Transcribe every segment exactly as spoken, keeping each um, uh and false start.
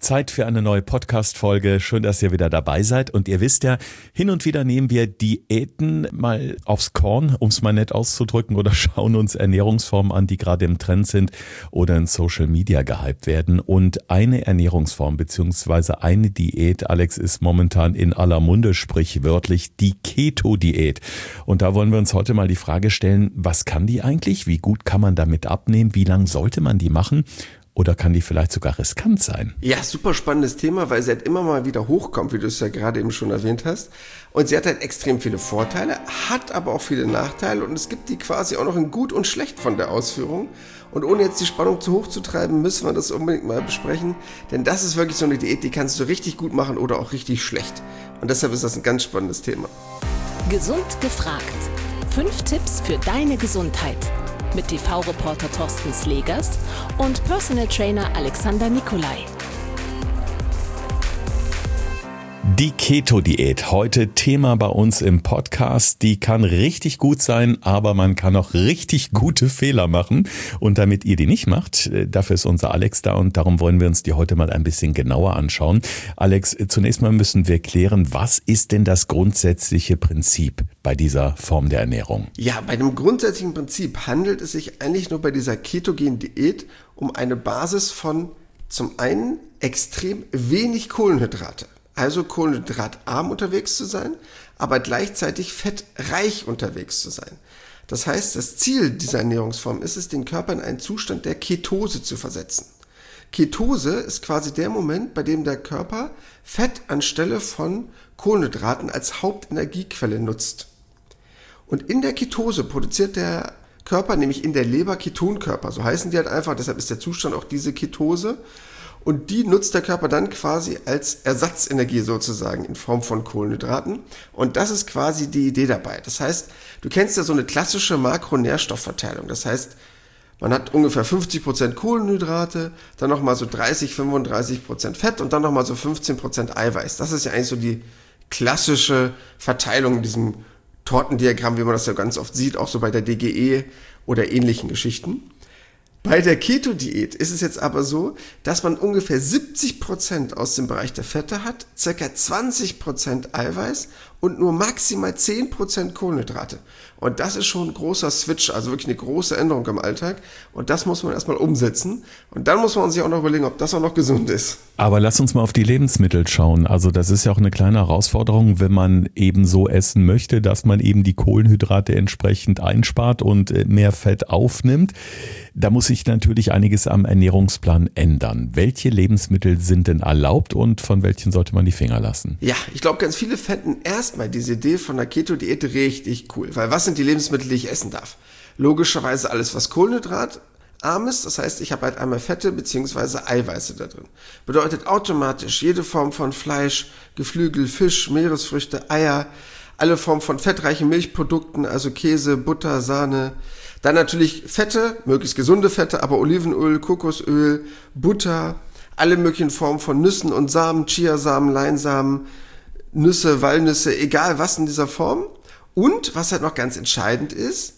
Zeit für eine neue Podcast-Folge. Schön, dass ihr wieder dabei seid. Und ihr wisst ja, hin und wieder nehmen wir Diäten mal aufs Korn, um es mal nett auszudrücken, oder schauen uns Ernährungsformen an, die gerade im Trend sind oder in Social Media gehypt werden. Und eine Ernährungsform bzw. eine Diät, Alex, ist momentan in aller Munde, sprichwörtlich die Keto-Diät. Und da wollen wir uns heute mal die Frage stellen, was kann die eigentlich? Wie gut kann man damit abnehmen? Wie lange sollte man die machen? Oder kann die vielleicht sogar riskant sein? Ja, super spannendes Thema, weil sie halt immer mal wieder hochkommt, wie du es ja gerade eben schon erwähnt hast. Und sie hat halt extrem viele Vorteile, hat aber auch viele Nachteile und es gibt die quasi auch noch in gut und schlecht von der Ausführung. Und ohne jetzt die Spannung zu hoch zu treiben, müssen wir das unbedingt mal besprechen. Denn das ist wirklich so eine Diät, die kannst du richtig gut machen oder auch richtig schlecht. Und deshalb ist das ein ganz spannendes Thema. Gesund gefragt. Fünf Tipps für deine Gesundheit. Mit T V-Reporter Thorsten Slegers und Personal Trainer Alexander Nikolai. Die Keto-Diät, heute Thema bei uns im Podcast. Die kann richtig gut sein, aber man kann auch richtig gute Fehler machen. Und damit ihr die nicht macht, dafür ist unser Alex da und darum wollen wir uns die heute mal ein bisschen genauer anschauen. Alex, zunächst mal müssen wir klären, was ist denn das grundsätzliche Prinzip bei dieser Form der Ernährung? Ja, bei dem grundsätzlichen Prinzip handelt es sich eigentlich nur bei dieser ketogenen Diät um eine Basis von zum einen extrem wenig Kohlenhydrate. Also kohlenhydratarm unterwegs zu sein, aber gleichzeitig fettreich unterwegs zu sein. Das heißt, das Ziel dieser Ernährungsform ist es, den Körper in einen Zustand der Ketose zu versetzen. Ketose ist quasi der Moment, bei dem der Körper Fett anstelle von Kohlenhydraten als Hauptenergiequelle nutzt. Und in der Ketose produziert der Körper, nämlich in der Leber, Ketonkörper. So heißen die halt einfach, deshalb ist der Zustand auch diese Ketose. Und die nutzt der Körper dann quasi als Ersatzenergie sozusagen in Form von Kohlenhydraten. Und das ist quasi die Idee dabei. Das heißt, du kennst ja so eine klassische Makronährstoffverteilung. Das heißt, man hat ungefähr fünfzig Prozent Kohlenhydrate, dann nochmal so dreißig, fünfunddreißig Prozent Fett und dann nochmal so fünfzehn Prozent Eiweiß. Das ist ja eigentlich so die klassische Verteilung in diesem Tortendiagramm, wie man das ja ganz oft sieht, auch so bei der D G E oder ähnlichen Geschichten. Bei der Keto-Diät ist es jetzt aber so, dass man ungefähr siebzig Prozent aus dem Bereich der Fette hat, ca. zwanzig Prozent Eiweiß und nur maximal zehn Prozent Kohlenhydrate. Und das ist schon ein großer Switch, also wirklich eine große Änderung im Alltag. Und das muss man erstmal umsetzen. Und dann muss man sich auch noch überlegen, ob das auch noch gesund ist. Aber lass uns mal auf die Lebensmittel schauen. Also das ist ja auch eine kleine Herausforderung, wenn man eben so essen möchte, dass man eben die Kohlenhydrate entsprechend einspart und mehr Fett aufnimmt. Da muss sich natürlich einiges am Ernährungsplan ändern. Welche Lebensmittel sind denn erlaubt und von welchen sollte man die Finger lassen? Ja, ich glaube, ganz viele fänden erstmal diese Idee von der Keto-Diät richtig cool. Weil was sind die Lebensmittel, die ich essen darf? Logischerweise alles, was kohlenhydratarm ist. Das heißt, ich habe halt einmal Fette bzw. Eiweiße da drin. Bedeutet automatisch jede Form von Fleisch, Geflügel, Fisch, Meeresfrüchte, Eier, alle Formen von fettreichen Milchprodukten, also Käse, Butter, Sahne. Dann natürlich Fette, möglichst gesunde Fette, aber Olivenöl, Kokosöl, Butter, alle möglichen Formen von Nüssen und Samen, Chiasamen, Leinsamen, Nüsse, Walnüsse, egal was in dieser Form. Und, was halt noch ganz entscheidend ist,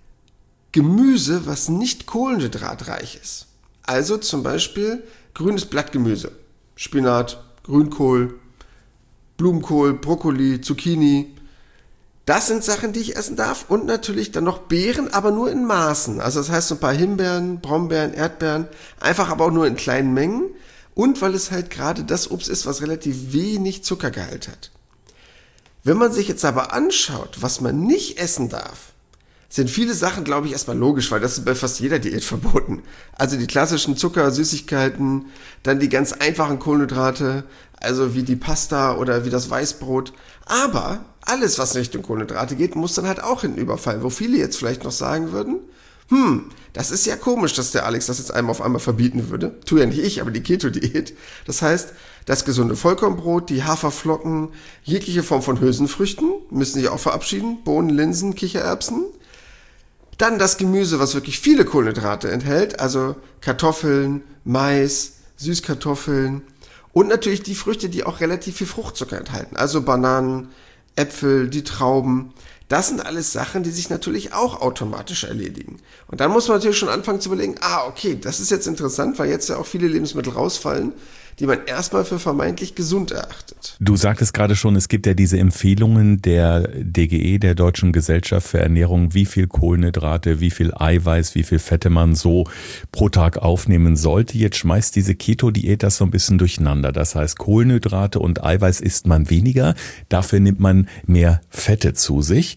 Gemüse, was nicht kohlenhydratreich ist. Also zum Beispiel grünes Blattgemüse, Spinat, Grünkohl, Blumenkohl, Brokkoli, Zucchini. Das sind Sachen, die ich essen darf und natürlich dann noch Beeren, aber nur in Maßen. Also das heißt so ein paar Himbeeren, Brombeeren, Erdbeeren, einfach aber auch nur in kleinen Mengen und weil es halt gerade das Obst ist, was relativ wenig Zuckergehalt hat. Wenn man sich jetzt aber anschaut, was man nicht essen darf, sind viele Sachen, glaube ich, erstmal logisch, weil das ist bei fast jeder Diät verboten. Also die klassischen Zucker, Süßigkeiten, dann die ganz einfachen Kohlenhydrate, also wie die Pasta oder wie das Weißbrot. Aber alles, was in Richtung Kohlenhydrate geht, muss dann halt auch hinten überfallen, wo viele jetzt vielleicht noch sagen würden, hm, das ist ja komisch, dass der Alex das jetzt einmal auf einmal verbieten würde. Tu ja nicht ich, aber die Keto-Diät. Das heißt, das gesunde Vollkornbrot, die Haferflocken, jegliche Form von Hülsenfrüchten müssen sich auch verabschieden. Bohnen, Linsen, Kichererbsen. Dann das Gemüse, was wirklich viele Kohlenhydrate enthält, also Kartoffeln, Mais, Süßkartoffeln und natürlich die Früchte, die auch relativ viel Fruchtzucker enthalten, also Bananen, Äpfel, die Trauben. Das sind alles Sachen, die sich natürlich auch automatisch erledigen. Und dann muss man natürlich schon anfangen zu überlegen, ah, okay, das ist jetzt interessant, weil jetzt ja auch viele Lebensmittel rausfallen, die man erstmal für vermeintlich gesund erachtet. Du sagtest gerade schon, es gibt ja diese Empfehlungen der D G E, der Deutschen Gesellschaft für Ernährung, wie viel Kohlenhydrate, wie viel Eiweiß, wie viel Fette man so pro Tag aufnehmen sollte. Jetzt schmeißt diese Keto-Diät das so ein bisschen durcheinander. Das heißt, Kohlenhydrate und Eiweiß isst man weniger, dafür nimmt man mehr Fette zu sich.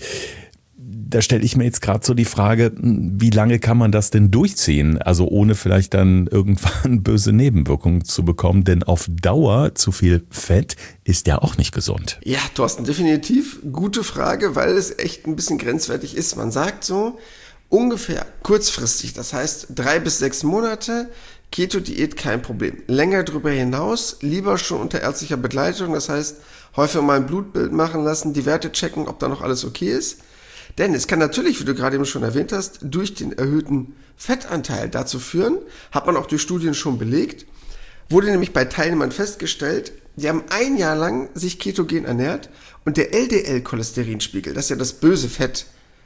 Da stelle ich mir jetzt gerade so die Frage, wie lange kann man das denn durchziehen? Also ohne vielleicht dann irgendwann böse Nebenwirkungen zu bekommen, denn auf Dauer zu viel Fett ist ja auch nicht gesund. Ja, Thorsten, definitiv gute Frage, weil es echt ein bisschen grenzwertig ist. Man sagt so, ungefähr kurzfristig, das heißt drei bis sechs Monate, Keto-Diät kein Problem. Länger darüber hinaus, lieber schon unter ärztlicher Begleitung, das heißt häufig mal ein Blutbild machen lassen, die Werte checken, ob da noch alles okay ist. Denn es kann natürlich, wie du gerade eben schon erwähnt hast, durch den erhöhten Fettanteil dazu führen, hat man auch durch Studien schon belegt, wurde nämlich bei Teilnehmern festgestellt, die haben ein Jahr lang sich ketogen ernährt und der L D L-Cholesterinspiegel, das ist ja das böse Fett,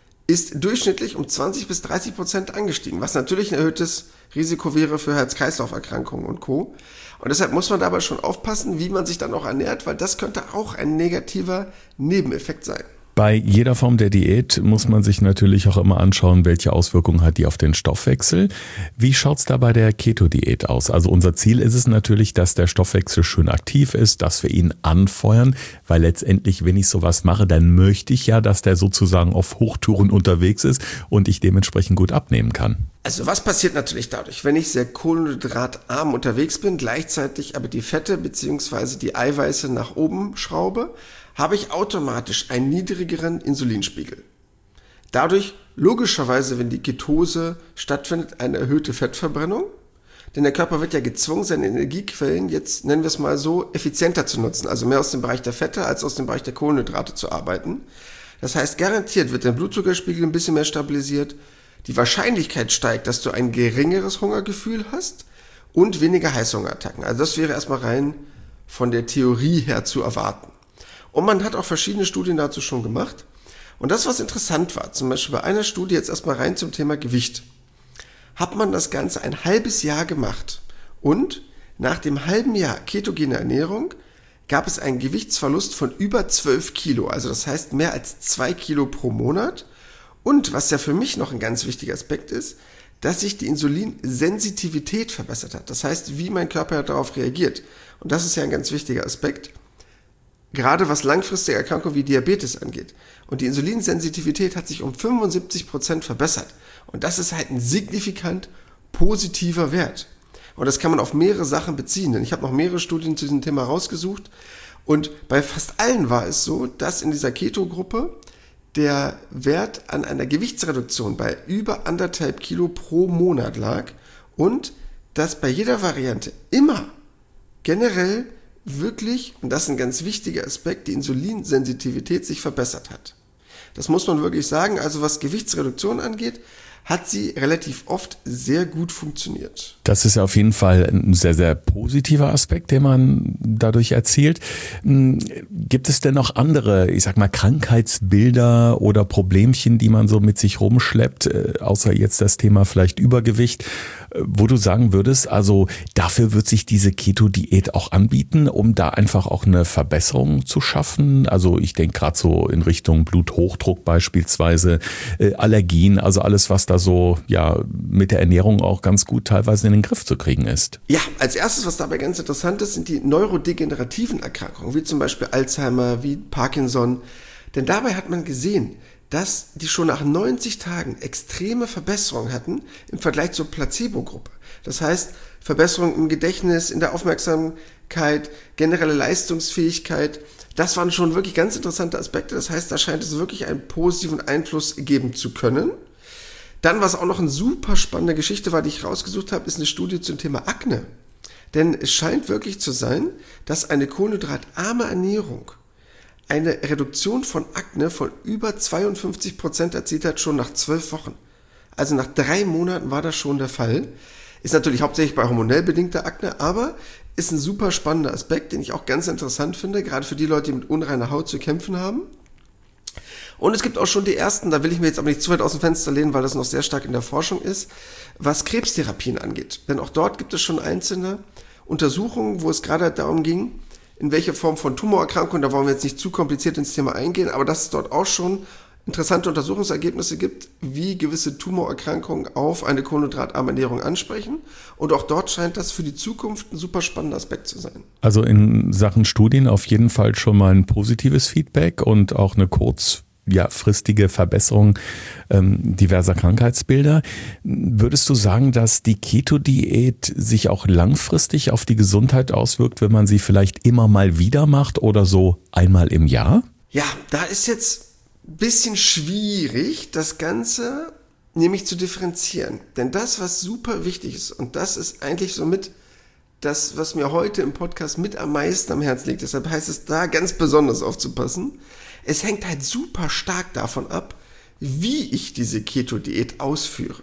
ist durchschnittlich um zwanzig bis dreißig Prozent angestiegen, was natürlich ein erhöhtes Risiko wäre für Herz-Kreislauf-Erkrankungen und Co. Und deshalb muss man dabei schon aufpassen, wie man sich dann auch ernährt, weil das könnte auch ein negativer Nebeneffekt sein. Bei jeder Form der Diät muss man sich natürlich auch immer anschauen, welche Auswirkungen hat die auf den Stoffwechsel. Wie schaut's da bei der Keto-Diät aus? Also unser Ziel ist es natürlich, dass der Stoffwechsel schön aktiv ist, dass wir ihn anfeuern, weil letztendlich, wenn ich sowas mache, dann möchte ich ja, dass der sozusagen auf Hochtouren unterwegs ist und ich dementsprechend gut abnehmen kann. Also was passiert natürlich dadurch, wenn ich sehr kohlenhydratarm unterwegs bin, gleichzeitig aber die Fette bzw. die Eiweiße nach oben schraube, habe ich automatisch einen niedrigeren Insulinspiegel. Dadurch logischerweise, wenn die Ketose stattfindet, eine erhöhte Fettverbrennung, denn der Körper wird ja gezwungen, seine Energiequellen, jetzt nennen wir es mal so, effizienter zu nutzen, also mehr aus dem Bereich der Fette als aus dem Bereich der Kohlenhydrate zu arbeiten. Das heißt, garantiert wird der Blutzuckerspiegel ein bisschen mehr stabilisiert, die Wahrscheinlichkeit steigt, dass du ein geringeres Hungergefühl hast und weniger Heißhungerattacken. Also das wäre erstmal rein von der Theorie her zu erwarten. Und man hat auch verschiedene Studien dazu schon gemacht. Und das, was interessant war, zum Beispiel bei einer Studie jetzt erstmal rein zum Thema Gewicht, hat man das Ganze ein halbes Jahr gemacht. Und nach dem halben Jahr ketogene Ernährung gab es einen Gewichtsverlust von über zwölf Kilo. Also das heißt mehr als zwei Kilo pro Monat. Und was ja für mich noch ein ganz wichtiger Aspekt ist, dass sich die Insulinsensitivität verbessert hat. Das heißt, wie mein Körper darauf reagiert. Und das ist ja ein ganz wichtiger Aspekt. Gerade was langfristige Erkrankungen wie Diabetes angeht. Und die Insulinsensitivität hat sich um fünfundsiebzig Prozent verbessert. Und das ist halt ein signifikant positiver Wert. Und das kann man auf mehrere Sachen beziehen. Denn ich habe noch mehrere Studien zu diesem Thema rausgesucht. Und bei fast allen war es so, dass in dieser Keto-Gruppe der Wert an einer Gewichtsreduktion bei über anderthalb Kilo pro Monat lag. Und dass bei jeder Variante immer generell wirklich, und das ist ein ganz wichtiger Aspekt, die Insulinsensitivität sich verbessert hat. Das muss man wirklich sagen. Also was Gewichtsreduktion angeht, hat sie relativ oft sehr gut funktioniert. Das ist auf jeden Fall ein sehr, sehr positiver Aspekt, den man dadurch erzielt. Gibt es denn noch andere, ich sag mal, Krankheitsbilder oder Problemchen, die man so mit sich rumschleppt, außer jetzt das Thema vielleicht Übergewicht, wo du sagen würdest, also dafür wird sich diese Keto-Diät auch anbieten, um da einfach auch eine Verbesserung zu schaffen? Also ich denke gerade so in Richtung Bluthochdruck beispielsweise, Allergien, also alles, was da so ja mit der Ernährung auch ganz gut teilweise in den Griff zu kriegen ist. Ja, als erstes, was dabei ganz interessant ist, sind die neurodegenerativen Erkrankungen, wie zum Beispiel Alzheimer, wie Parkinson. Denn dabei hat man gesehen, dass die schon nach neunzig Tagen extreme Verbesserungen hatten im Vergleich zur Placebo-Gruppe. Das heißt, Verbesserungen im Gedächtnis, in der Aufmerksamkeit, generelle Leistungsfähigkeit. Das waren schon wirklich ganz interessante Aspekte. Das heißt, da scheint es wirklich einen positiven Einfluss geben zu können. Dann, was auch noch eine super spannende Geschichte war, die ich rausgesucht habe, ist eine Studie zum Thema Akne. Denn es scheint wirklich zu sein, dass eine kohlenhydratarme Ernährung eine Reduktion von Akne von über zweiundfünfzig Prozent erzielt hat, schon nach zwölf Wochen. Also nach drei Monaten war das schon der Fall. Ist natürlich hauptsächlich bei hormonell bedingter Akne, aber ist ein super spannender Aspekt, den ich auch ganz interessant finde, gerade für die Leute, die mit unreiner Haut zu kämpfen haben. Und es gibt auch schon die ersten, da will ich mir jetzt aber nicht zu weit aus dem Fenster lehnen, weil das noch sehr stark in der Forschung ist, was Krebstherapien angeht. Denn auch dort gibt es schon einzelne Untersuchungen, wo es gerade darum ging, in welche Form von Tumorerkrankung, da wollen wir jetzt nicht zu kompliziert ins Thema eingehen, aber dass es dort auch schon interessante Untersuchungsergebnisse gibt, wie gewisse Tumorerkrankungen auf eine kohlenhydratarme Ernährung ansprechen. Und auch dort scheint das für die Zukunft ein super spannender Aspekt zu sein. Also in Sachen Studien auf jeden Fall schon mal ein positives Feedback und auch eine kurz ja, fristige Verbesserung ähm, diverser Krankheitsbilder. Würdest du sagen, dass die Keto-Diät sich auch langfristig auf die Gesundheit auswirkt, wenn man sie vielleicht immer mal wieder macht oder so einmal im Jahr? Ja, da ist jetzt ein bisschen schwierig, das Ganze nämlich zu differenzieren. Denn das, was super wichtig ist, und das ist eigentlich somit das, was mir heute im Podcast mit am meisten am Herzen liegt, deshalb heißt es da ganz besonders aufzupassen, es hängt halt super stark davon ab, wie ich diese Keto-Diät ausführe.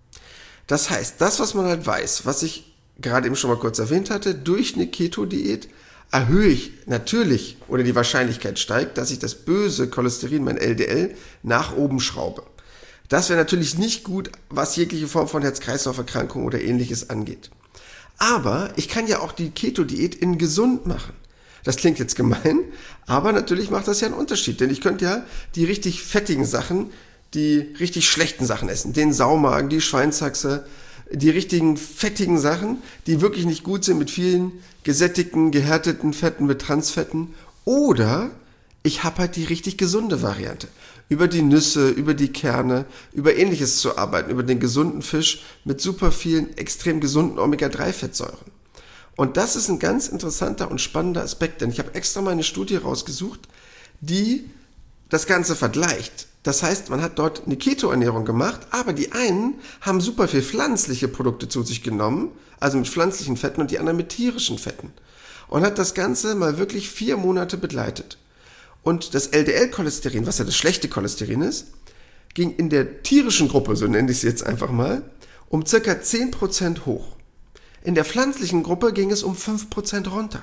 Das heißt, das, was man halt weiß, was ich gerade eben schon mal kurz erwähnt hatte, durch eine Keto-Diät erhöhe ich natürlich, oder die Wahrscheinlichkeit steigt, dass ich das böse Cholesterin, mein L D L, nach oben schraube. Das wäre natürlich nicht gut, was jegliche Form von Herz-Kreislauf-Erkrankung oder ähnliches angeht. Aber ich kann ja auch die Keto-Diät in gesund machen. Das klingt jetzt gemein, aber natürlich macht das ja einen Unterschied, denn ich könnte ja die richtig fettigen Sachen, die richtig schlechten Sachen essen, den Saumagen, die Schweinshaxe, die richtigen fettigen Sachen, die wirklich nicht gut sind mit vielen gesättigten, gehärteten Fetten, mit Transfetten. Oder ich habe halt die richtig gesunde Variante. Über die Nüsse, über die Kerne, über Ähnliches zu arbeiten, über den gesunden Fisch mit super vielen extrem gesunden Omega drei Fettsäuren. Und das ist ein ganz interessanter und spannender Aspekt, denn ich habe extra mal eine Studie rausgesucht, die das Ganze vergleicht. Das heißt, man hat dort eine Keto-Ernährung gemacht, aber die einen haben super viel pflanzliche Produkte zu sich genommen, also mit pflanzlichen Fetten, und die anderen mit tierischen Fetten. Und hat das Ganze mal wirklich vier Monate begleitet. Und das L D L-Cholesterin, was ja das schlechte Cholesterin ist, ging in der tierischen Gruppe, so nenne ich es jetzt einfach mal, um circa zehn Prozent hoch. In der pflanzlichen Gruppe ging es um fünf Prozent runter.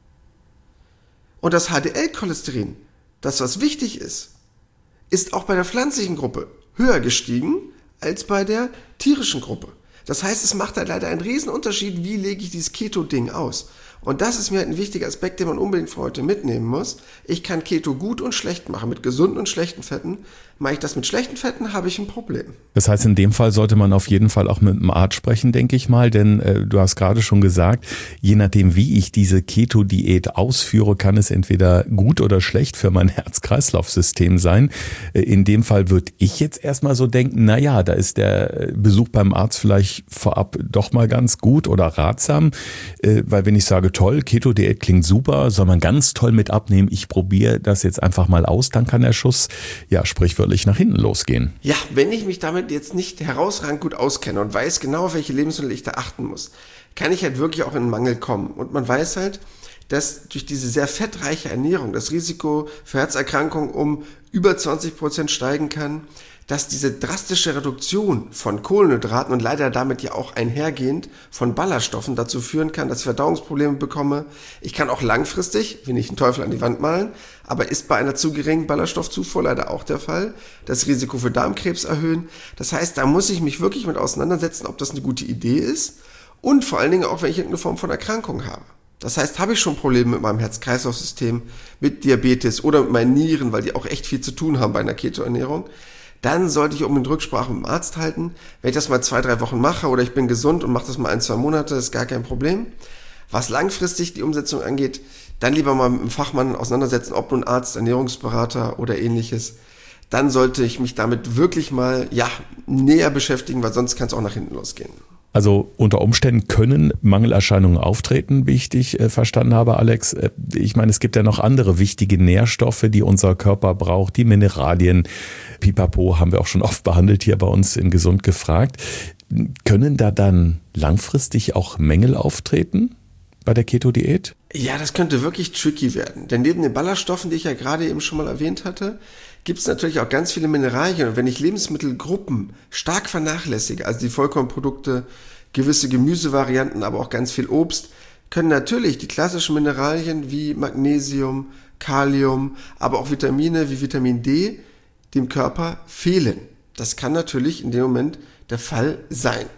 Und das H D L-Cholesterin, das was wichtig ist, ist auch bei der pflanzlichen Gruppe höher gestiegen als bei der tierischen Gruppe. Das heißt, es macht halt leider einen riesen Unterschied, wie lege ich dieses Keto-Ding aus. Und das ist mir halt ein wichtiger Aspekt, den man unbedingt für heute mitnehmen muss. Ich kann Keto gut und schlecht machen. Mit gesunden und schlechten Fetten. Mache ich das mit schlechten Fetten, habe ich ein Problem. Das heißt, in dem Fall sollte man auf jeden Fall auch mit einem Arzt sprechen, denke ich mal. Denn äh, du hast gerade schon gesagt, je nachdem, wie ich diese Keto-Diät ausführe, kann es entweder gut oder schlecht für mein Herz-Kreislauf-System sein. Äh, in dem Fall würde ich jetzt erstmal so denken, na ja, da ist der Besuch beim Arzt vielleicht vorab doch mal ganz gut oder ratsam. Äh, weil wenn ich sage, toll, Keto-Diät klingt super, soll man ganz toll mit abnehmen, ich probiere das jetzt einfach mal aus, dann kann der Schuss ja sprichwörtlich nach hinten losgehen. Ja, wenn ich mich damit jetzt nicht herausragend gut auskenne und weiß genau, auf welche Lebensmittel ich da achten muss, kann ich halt wirklich auch in einen Mangel kommen. Und man weiß halt, dass durch diese sehr fettreiche Ernährung das Risiko für Herzerkrankungen um über zwanzig Prozent steigen kann, dass diese drastische Reduktion von Kohlenhydraten und leider damit ja auch einhergehend von Ballaststoffen dazu führen kann, dass ich Verdauungsprobleme bekomme. Ich kann auch langfristig, will nicht einen Teufel an die Wand malen, aber ist bei einer zu geringen Ballaststoffzufuhr leider auch der Fall, das Risiko für Darmkrebs erhöhen. Das heißt, da muss ich mich wirklich mit auseinandersetzen, ob das eine gute Idee ist und vor allen Dingen auch, wenn ich irgendeine Form von Erkrankung habe. Das heißt, habe ich schon Probleme mit meinem Herz-Kreislauf-System, mit Diabetes oder mit meinen Nieren, weil die auch echt viel zu tun haben bei einer Keto-Ernährung, dann sollte ich unbedingt Rücksprache mit dem Arzt halten. Wenn ich das mal zwei, drei Wochen mache oder ich bin gesund und mache das mal ein, zwei Monate, ist gar kein Problem. Was langfristig die Umsetzung angeht, dann lieber mal mit einem Fachmann auseinandersetzen, ob nun Arzt, Ernährungsberater oder ähnliches. Dann sollte ich mich damit wirklich mal ja näher beschäftigen, weil sonst kann es auch nach hinten losgehen. Also unter Umständen können Mangelerscheinungen auftreten, wie ich dich äh, verstanden habe, Alex. Äh, ich meine, es gibt ja noch andere wichtige Nährstoffe, die unser Körper braucht, die Mineralien. Pipapo haben wir auch schon oft behandelt hier bei uns in Gesund gefragt. Können da dann langfristig auch Mängel auftreten bei der Keto-Diät? Ja, das könnte wirklich tricky werden. Denn neben den Ballaststoffen, die ich ja gerade eben schon mal erwähnt hatte, gibt es natürlich auch ganz viele Mineralien. Und wenn ich Lebensmittelgruppen stark vernachlässige, also die Vollkornprodukte, gewisse Gemüsevarianten, aber auch ganz viel Obst, können natürlich die klassischen Mineralien wie Magnesium, Kalium, aber auch Vitamine wie Vitamin D dem Körper fehlen. Das kann natürlich in dem Moment der Fall sein.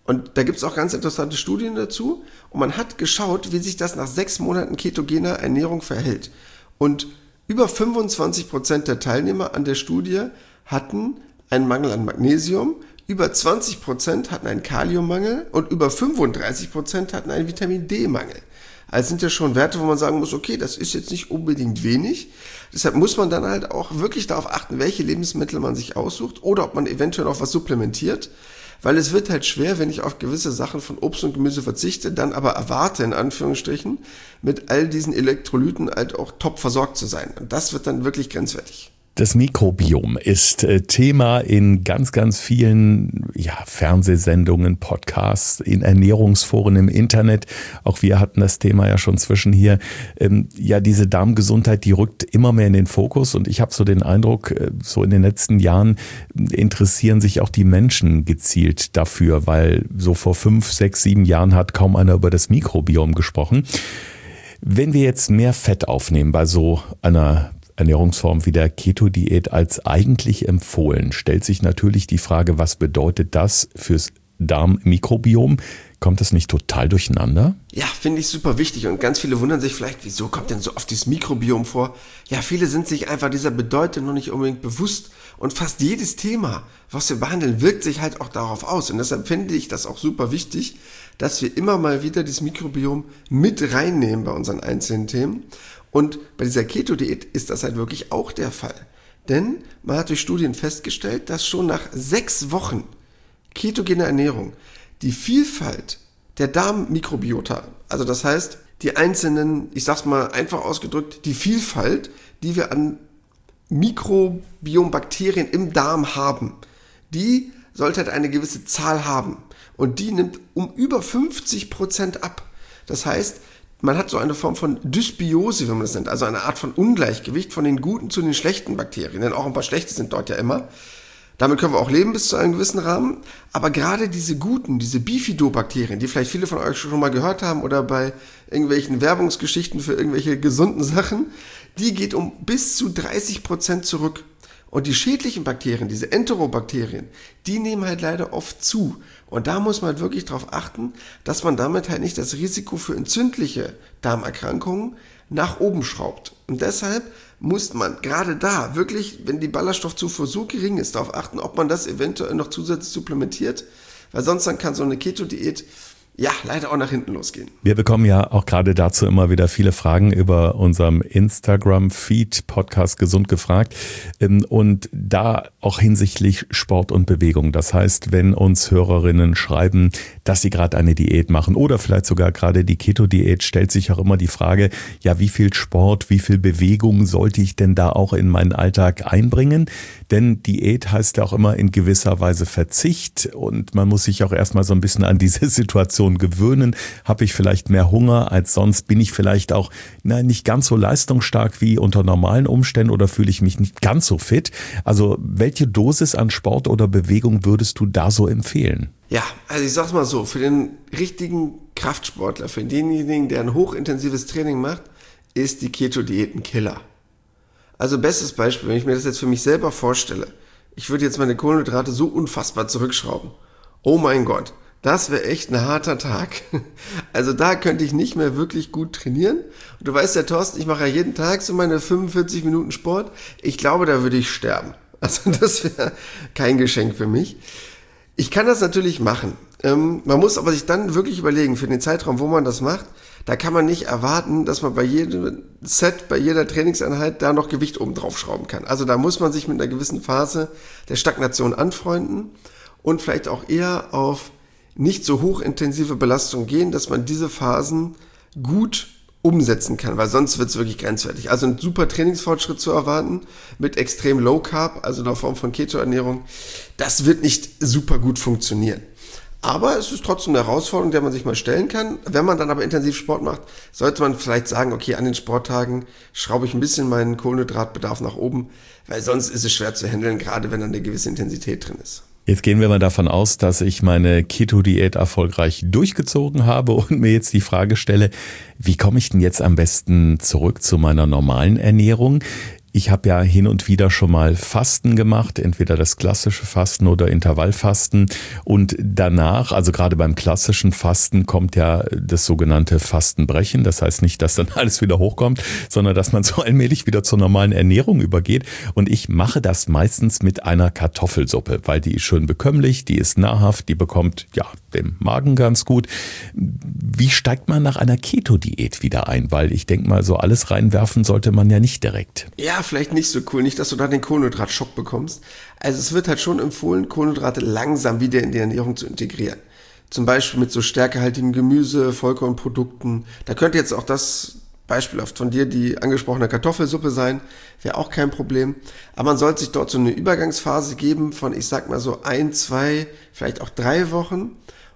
Und da gibt es auch ganz interessante Studien dazu. Und man hat geschaut, wie sich das nach sechs Monaten ketogener Ernährung verhält. Und über fünfundzwanzig Prozent der Teilnehmer an der Studie hatten einen Mangel an Magnesium, über zwanzig Prozent hatten einen Kaliummangel und über fünfunddreißig Prozent hatten einen Vitamin-D-Mangel. Also sind ja schon Werte, wo man sagen muss, okay, das ist jetzt nicht unbedingt wenig. Deshalb muss man dann halt auch wirklich darauf achten, welche Lebensmittel man sich aussucht oder ob man eventuell auch was supplementiert. Weil es wird halt schwer, wenn ich auf gewisse Sachen von Obst und Gemüse verzichte, dann aber erwarte, in Anführungsstrichen, mit all diesen Elektrolyten halt auch top versorgt zu sein. Und das wird dann wirklich grenzwertig. Das Mikrobiom ist Thema in ganz, ganz vielen ja, Fernsehsendungen, Podcasts, in Ernährungsforen im Internet. Auch wir hatten das Thema ja schon zwischen hier. Ähm, ja, diese Darmgesundheit, die rückt immer mehr in den Fokus. Und ich habe so den Eindruck, so in den letzten Jahren interessieren sich auch die Menschen gezielt dafür, weil so vor fünf, sechs, sieben Jahren hat kaum einer über das Mikrobiom gesprochen. Wenn wir jetzt mehr Fett aufnehmen bei so einer Ernährungsform wie der Keto-Diät als eigentlich empfohlen, stellt sich natürlich die Frage, was bedeutet das fürs Darmmikrobiom? Kommt das nicht total durcheinander? Ja, finde ich super wichtig und ganz viele wundern sich vielleicht, wieso kommt denn so oft dieses Mikrobiom vor? Ja, viele sind sich einfach dieser Bedeutung noch nicht unbedingt bewusst und fast jedes Thema, was wir behandeln, wirkt sich halt auch darauf aus und deshalb finde ich das auch super wichtig, dass wir immer mal wieder das Mikrobiom mit reinnehmen bei unseren einzelnen Themen. Und bei dieser Keto-Diät ist das halt wirklich auch der Fall. Denn man hat durch Studien festgestellt, dass schon nach sechs Wochen ketogener Ernährung die Vielfalt der Darmmikrobiota, also das heißt, die einzelnen, ich sag's mal einfach ausgedrückt, die Vielfalt, die wir an Mikrobiombakterien im Darm haben, die sollte halt eine gewisse Zahl haben. Und die nimmt um über fünfzig Prozent ab. Das heißt, man hat so eine Form von Dysbiose, wie man das nennt, also eine Art von Ungleichgewicht von den guten zu den schlechten Bakterien, denn auch ein paar schlechte sind dort ja immer. Damit können wir auch leben bis zu einem gewissen Rahmen, aber gerade diese guten, diese Bifidobakterien, die vielleicht viele von euch schon mal gehört haben oder bei irgendwelchen Werbungsgeschichten für irgendwelche gesunden Sachen, die geht um bis zu dreißig Prozent zurück. Und die schädlichen Bakterien, diese Enterobakterien, die nehmen halt leider oft zu. Und da muss man halt wirklich darauf achten, dass man damit halt nicht das Risiko für entzündliche Darmerkrankungen nach oben schraubt. Und deshalb muss man gerade da wirklich, wenn die Ballaststoffzufuhr so gering ist, darauf achten, ob man das eventuell noch zusätzlich supplementiert. Weil sonst dann kann so eine Keto-Diät ja leider auch nach hinten losgehen. Wir bekommen ja auch gerade dazu immer wieder viele Fragen über unserem Instagram-Feed, Podcast Gesund gefragt, und da auch hinsichtlich Sport und Bewegung. Das heißt, wenn uns Hörerinnen schreiben, dass sie gerade eine Diät machen oder vielleicht sogar gerade die Keto-Diät, stellt sich auch immer die Frage, ja, wie viel Sport, wie viel Bewegung sollte ich denn da auch in meinen Alltag einbringen? Denn Diät heißt ja auch immer in gewisser Weise Verzicht und man muss sich auch erstmal so ein bisschen an diese Situation gewöhnen. Habe ich vielleicht mehr Hunger als sonst? Bin ich vielleicht auch na, nicht ganz so leistungsstark wie unter normalen Umständen oder fühle ich mich nicht ganz so fit? Also welche Dosis an Sport oder Bewegung würdest du da so empfehlen? Ja, also ich sag's mal so, für den richtigen Kraftsportler, für denjenigen, der ein hochintensives Training macht, ist die Keto-Diät ein Killer. Also bestes Beispiel, wenn ich mir das jetzt für mich selber vorstelle, ich würde jetzt meine Kohlenhydrate so unfassbar zurückschrauben. Oh mein Gott, das wäre echt ein harter Tag. Also da könnte ich nicht mehr wirklich gut trainieren. Und du weißt ja, Thorsten, ich mache ja jeden Tag so meine fünfundvierzig Minuten Sport. Ich glaube, da würde ich sterben. Also das wäre kein Geschenk für mich. Ich kann das natürlich machen. Ähm, man muss aber sich dann wirklich überlegen, für den Zeitraum, wo man das macht, da kann man nicht erwarten, dass man bei jedem Set, bei jeder Trainingseinheit da noch Gewicht oben drauf schrauben kann. Also da muss man sich mit einer gewissen Phase der Stagnation anfreunden und vielleicht auch eher auf nicht so hochintensive Belastung gehen, dass man diese Phasen gut umsetzen kann, weil sonst wird es wirklich grenzwertig. Also ein super Trainingsfortschritt zu erwarten mit extrem Low Carb, also einer Form von Keto-Ernährung, das wird nicht super gut funktionieren. Aber es ist trotzdem eine Herausforderung, der man sich mal stellen kann. Wenn man dann aber intensiv Sport macht, sollte man vielleicht sagen, okay, an den Sporttagen schraube ich ein bisschen meinen Kohlenhydratbedarf nach oben, weil sonst ist es schwer zu handeln, gerade wenn dann eine gewisse Intensität drin ist. Jetzt gehen wir mal davon aus, dass ich meine Keto-Diät erfolgreich durchgezogen habe und mir jetzt die Frage stelle, wie komme ich denn jetzt am besten zurück zu meiner normalen Ernährung? Ich habe ja hin und wieder schon mal Fasten gemacht, entweder das klassische Fasten oder Intervallfasten. Und danach, also gerade beim klassischen Fasten, kommt ja das sogenannte Fastenbrechen. Das heißt nicht, dass dann alles wieder hochkommt, sondern dass man so allmählich wieder zur normalen Ernährung übergeht. Und ich mache das meistens mit einer Kartoffelsuppe, weil die ist schön bekömmlich, die ist nahrhaft, die bekommt ja den Magen ganz gut. Wie steigt man nach einer Keto-Diät wieder ein? Weil ich denke mal, so alles reinwerfen sollte man ja nicht direkt. Ja, vielleicht nicht so cool, nicht, dass du da den Kohlenhydratschock bekommst. Also es wird halt schon empfohlen, Kohlenhydrate langsam wieder in die Ernährung zu integrieren. Zum Beispiel mit so stärkehaltigem Gemüse, Vollkornprodukten. Da könnte jetzt auch das Beispiel von dir, die angesprochene Kartoffelsuppe sein, wäre auch kein Problem. Aber man sollte sich dort so eine Übergangsphase geben von, ich sag mal so ein, zwei, vielleicht auch drei Wochen,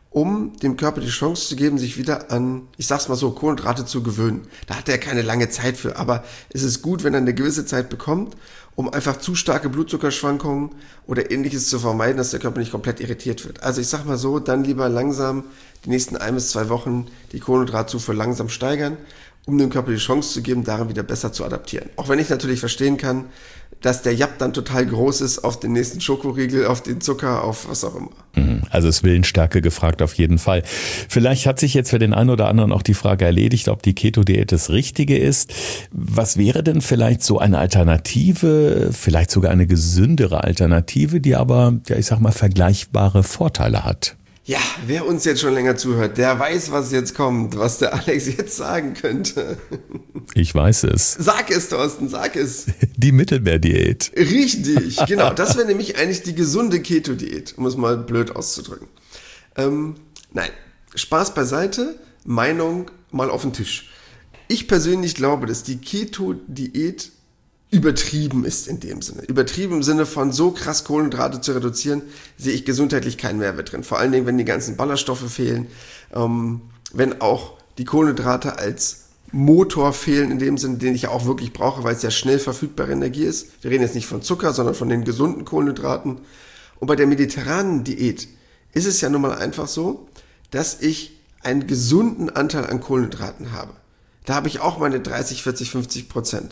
um dem Körper die Chance zu geben, sich wieder an, ich sag's mal so, Kohlenhydrate zu gewöhnen. Da hat er keine lange Zeit für, aber es ist gut, wenn er eine gewisse Zeit bekommt, um einfach zu starke Blutzuckerschwankungen oder Ähnliches zu vermeiden, dass der Körper nicht komplett irritiert wird. Also ich sag mal so, dann lieber langsam die nächsten ein bis zwei Wochen die Kohlenhydratzufuhr langsam steigern, um dem Körper die Chance zu geben, darin wieder besser zu adaptieren. Auch wenn ich natürlich verstehen kann, dass der Japp dann total groß ist auf den nächsten Schokoriegel, auf den Zucker, auf was auch immer. Also ist Willensstärke gefragt auf jeden Fall. Vielleicht hat sich jetzt für den einen oder anderen auch die Frage erledigt, ob die Keto-Diät das Richtige ist. Was wäre denn vielleicht so eine Alternative, vielleicht sogar eine gesündere Alternative, die aber, ja, ich sag mal, vergleichbare Vorteile hat? Ja, wer uns jetzt schon länger zuhört, der weiß, was jetzt kommt, was der Alex jetzt sagen könnte. Ich weiß es. Sag es, Thorsten, sag es. Die Mittelmeerdiät. Richtig, genau. Das wäre nämlich eigentlich die gesunde Keto-Diät, um es mal blöd auszudrücken. Ähm, nein, Spaß beiseite, Meinung mal auf den Tisch. Ich persönlich glaube, dass die Keto-Diät übertrieben ist in dem Sinne. Übertrieben im Sinne von so krass Kohlenhydrate zu reduzieren, sehe ich gesundheitlich keinen Mehrwert drin. Vor allen Dingen, wenn die ganzen Ballaststoffe fehlen, ähm, wenn auch die Kohlenhydrate als Motor fehlen in dem Sinne, den ich ja auch wirklich brauche, weil es ja schnell verfügbare Energie ist. Wir reden jetzt nicht von Zucker, sondern von den gesunden Kohlenhydraten. Und bei der mediterranen Diät ist es ja nun mal einfach so, dass ich einen gesunden Anteil an Kohlenhydraten habe. Da habe ich auch meine dreißig, vierzig, fünfzig Prozent.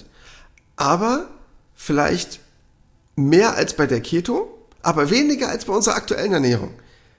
Aber vielleicht mehr als bei der Keto, aber weniger als bei unserer aktuellen Ernährung.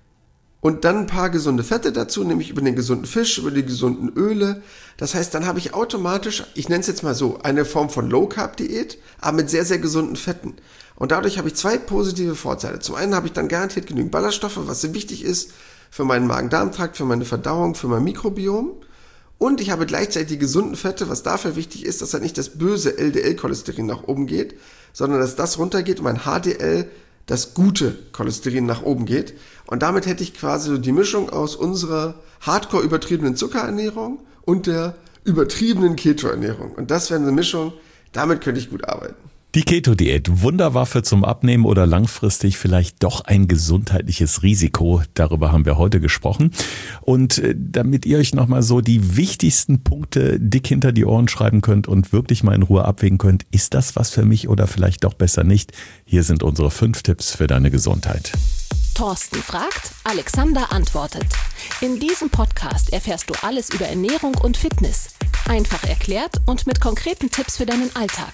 Und dann ein paar gesunde Fette dazu, nämlich über den gesunden Fisch, über die gesunden Öle. Das heißt, dann habe ich automatisch, ich nenne es jetzt mal so, eine Form von Low-Carb-Diät, aber mit sehr, sehr gesunden Fetten. Und dadurch habe ich zwei positive Vorteile. Zum einen habe ich dann garantiert genügend Ballaststoffe, was sehr wichtig ist für meinen Magen-Darm-Trakt, für meine Verdauung, für mein Mikrobiom. Und ich habe gleichzeitig die gesunden Fette, was dafür wichtig ist, dass halt nicht das böse L D L-Cholesterin nach oben geht, sondern dass das runtergeht und mein H D L, das gute Cholesterin, nach oben geht. Und damit hätte ich quasi so die Mischung aus unserer hardcore übertriebenen Zuckerernährung und der übertriebenen Keto-Ernährung. Und das wäre eine Mischung, damit könnte ich gut arbeiten. Die Keto-Diät, Wunderwaffe zum Abnehmen oder langfristig vielleicht doch ein gesundheitliches Risiko. Darüber haben wir heute gesprochen. Und damit ihr euch nochmal so die wichtigsten Punkte dick hinter die Ohren schreiben könnt und wirklich mal in Ruhe abwägen könnt, ist das was für mich oder vielleicht doch besser nicht? Hier sind unsere fünf Tipps für deine Gesundheit. Thorsten fragt, Alexander antwortet. In diesem Podcast erfährst du alles über Ernährung und Fitness. Einfach erklärt und mit konkreten Tipps für deinen Alltag.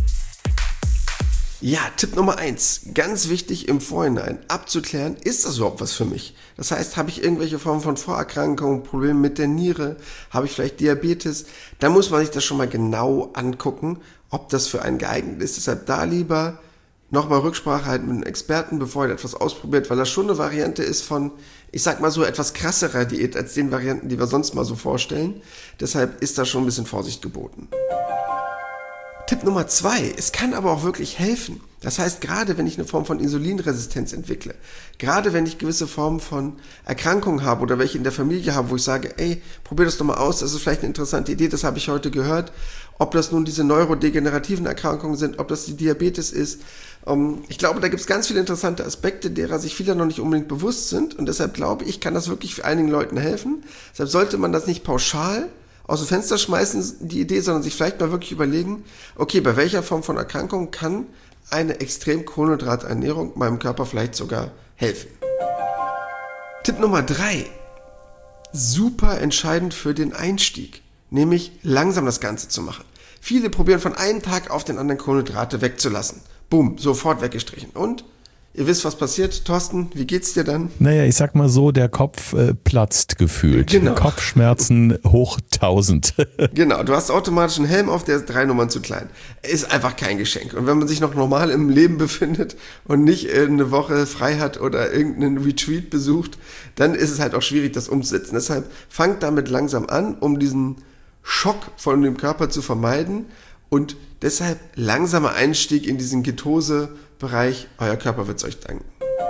Ja, Tipp Nummer eins, ganz wichtig im Vorhinein abzuklären, ist das überhaupt was für mich? Das heißt, habe ich irgendwelche Formen von Vorerkrankungen, Probleme mit der Niere, habe ich vielleicht Diabetes? Da muss man sich das schon mal genau angucken, ob das für einen geeignet ist. Deshalb da lieber nochmal Rücksprache halten mit einem Experten, bevor ihr etwas ausprobiert, weil das schon eine Variante ist von, ich sag mal so, etwas krasserer Diät als den Varianten, die wir sonst mal so vorstellen. Deshalb ist da schon ein bisschen Vorsicht geboten. Tipp Nummer zwei, es kann aber auch wirklich helfen. Das heißt, gerade wenn ich eine Form von Insulinresistenz entwickle, gerade wenn ich gewisse Formen von Erkrankungen habe oder welche in der Familie habe, wo ich sage, ey, probier das doch mal aus, das ist vielleicht eine interessante Idee, das habe ich heute gehört. Ob das nun diese neurodegenerativen Erkrankungen sind, ob das die Diabetes ist. Ich glaube, da gibt es ganz viele interessante Aspekte, derer sich viele noch nicht unbedingt bewusst sind. Und deshalb glaube ich, kann das wirklich für einigen Leuten helfen. Deshalb sollte man das nicht pauschal aus dem Fenster schmeißen, die Idee, sondern sich vielleicht mal wirklich überlegen, okay, bei welcher Form von Erkrankung kann eine extrem Kohlenhydraternährung meinem Körper vielleicht sogar helfen. Tipp Nummer drei, super entscheidend für den Einstieg, nämlich langsam das Ganze zu machen. Viele probieren von einem Tag auf den anderen Kohlenhydrate wegzulassen. Bumm, sofort weggestrichen. Und ihr wisst, was passiert. Thorsten, wie geht's dir dann? Naja, ich sag mal so, der Kopf äh, platzt gefühlt. Genau. Kopfschmerzen hoch tausend. Genau, du hast automatisch einen Helm auf, der ist drei Nummern zu klein. Ist einfach kein Geschenk. Und wenn man sich noch normal im Leben befindet und nicht eine Woche frei hat oder irgendeinen Retreat besucht, dann ist es halt auch schwierig, das umzusetzen. Deshalb fangt damit langsam an, um diesen Schock von dem Körper zu vermeiden. Und deshalb langsamer Einstieg in diesen Ketose-Bereich. Euer Körper wird es euch danken.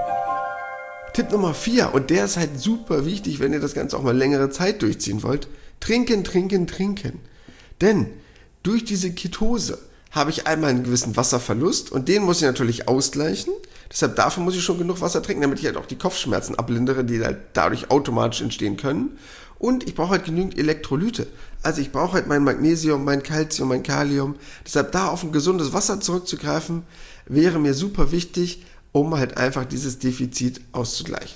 Tipp Nummer vier, und der ist halt super wichtig, wenn ihr das Ganze auch mal längere Zeit durchziehen wollt. Trinken, trinken, trinken. Denn durch diese Ketose habe ich einmal einen gewissen Wasserverlust und den muss ich natürlich ausgleichen. Deshalb dafür muss ich schon genug Wasser trinken, damit ich halt auch die Kopfschmerzen ablindere, die halt dadurch automatisch entstehen können. Und ich brauche halt genügend Elektrolyte. Also ich brauche halt mein Magnesium, mein Calcium, mein Kalium. Deshalb da auf ein gesundes Wasser zurückzugreifen, wäre mir super wichtig, um halt einfach dieses Defizit auszugleichen.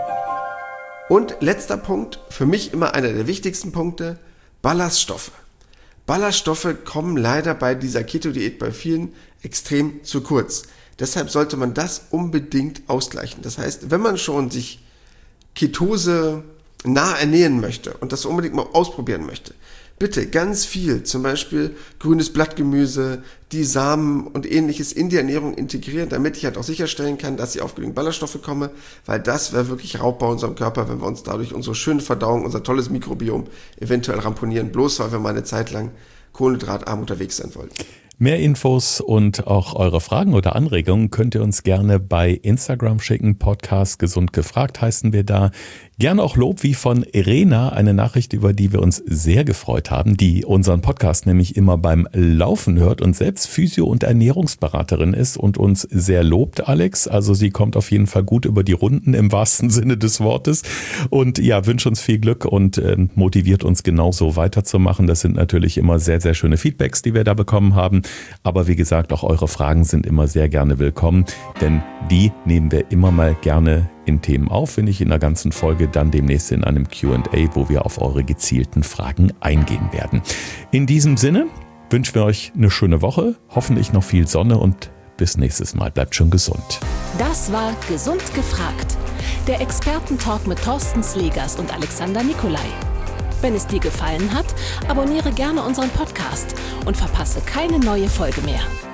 Und letzter Punkt, für mich immer einer der wichtigsten Punkte, Ballaststoffe. Ballaststoffe kommen leider bei dieser Keto-Diät bei vielen extrem zu kurz. Deshalb sollte man das unbedingt ausgleichen. Das heißt, wenn man schon sich Ketose nah ernähren möchte und das unbedingt mal ausprobieren möchte, bitte ganz viel, zum Beispiel grünes Blattgemüse, die Samen und ähnliches in die Ernährung integrieren, damit ich halt auch sicherstellen kann, dass ich auf genügend Ballaststoffe komme, weil das wäre wirklich Raub bei unserem Körper, wenn wir uns dadurch unsere schöne Verdauung, unser tolles Mikrobiom eventuell ramponieren, bloß weil wir mal eine Zeit lang kohlenhydratarm unterwegs sein wollten. Mehr Infos und auch eure Fragen oder Anregungen könnt ihr uns gerne bei Instagram schicken. Podcast Gesund gefragt heißen wir da. Gerne auch Lob wie von Irena, eine Nachricht, über die wir uns sehr gefreut haben, die unseren Podcast nämlich immer beim Laufen hört und selbst Physio- und Ernährungsberaterin ist und uns sehr lobt, Alex. Also sie kommt auf jeden Fall gut über die Runden im wahrsten Sinne des Wortes und ja, wünscht uns viel Glück und äh, motiviert uns genauso weiterzumachen. Das sind natürlich immer sehr, sehr schöne Feedbacks, die wir da bekommen haben. Aber wie gesagt, auch eure Fragen sind immer sehr gerne willkommen, denn die nehmen wir immer mal gerne in Themen auf, wenn nicht in der ganzen Folge, dann demnächst in einem Q und A, wo wir auf eure gezielten Fragen eingehen werden. In diesem Sinne wünschen wir euch eine schöne Woche, hoffentlich noch viel Sonne und bis nächstes Mal. Bleibt schon gesund. Das war Gesund gefragt, der Expertentalk mit Thorsten Slegers und Alexander Nikolai. Wenn es dir gefallen hat, abonniere gerne unseren Podcast und verpasse keine neue Folge mehr.